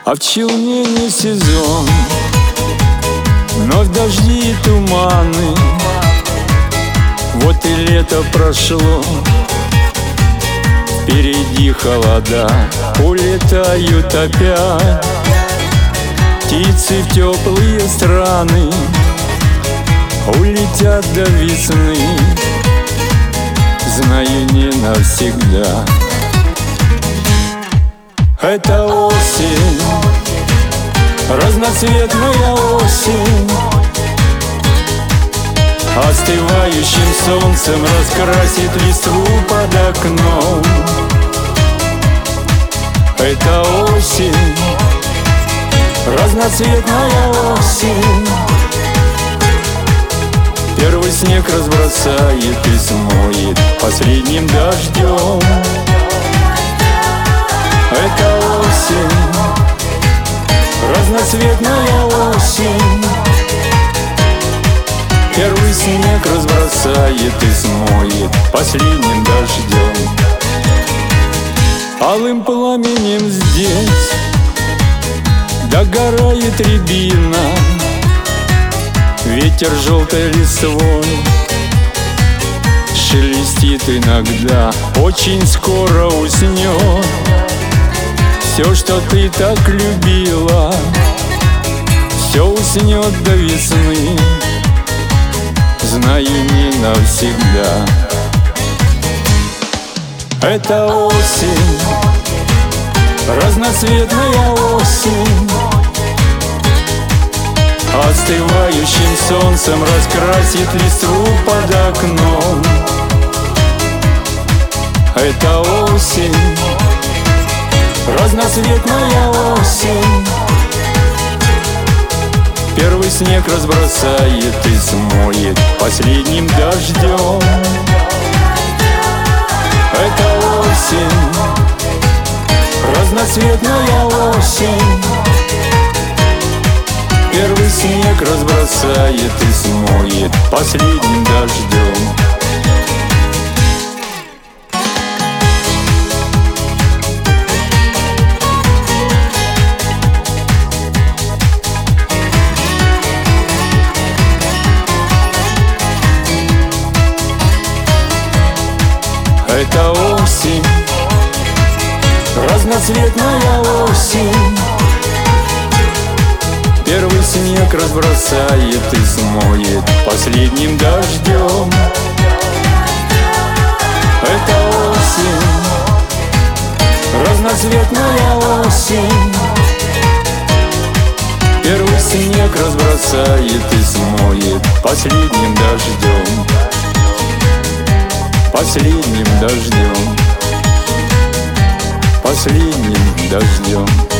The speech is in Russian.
А в Челне не сезон, вновь дожди и туманы. Вот и лето прошло, впереди холода. Улетают опять птицы в теплые страны, улетят до весны, знаю, не навсегда. Это осень, разноцветная осень, остывающим солнцем раскрасит листву под окном. Это осень, разноцветная осень, первый снег разбросает и смоет последним дождем. Это осень, разноцветная осень, первый снег разбросает и смоет последним дождем. Алым пламенем здесь догорает рябина, ветер желтой листвой шелестит иногда, очень скоро уснет. Все, что ты так любила, все уснет до весны, знаю, не навсегда. Это осень, разноцветная осень, остывающим солнцем раскрасит листву под окном. Это осень, разноцветная осень, первый снег разбросает и смоет последним дождем. Это осень, разноцветная осень, первый снег разбросает и смоет последним дождем. Это осень, разноцветная осень, первый снег разбросает и смоет последним дождем. Это осень, разноцветная осень, первый снег разбросает и смоет последним дождем. Последним дождем, последним дождем.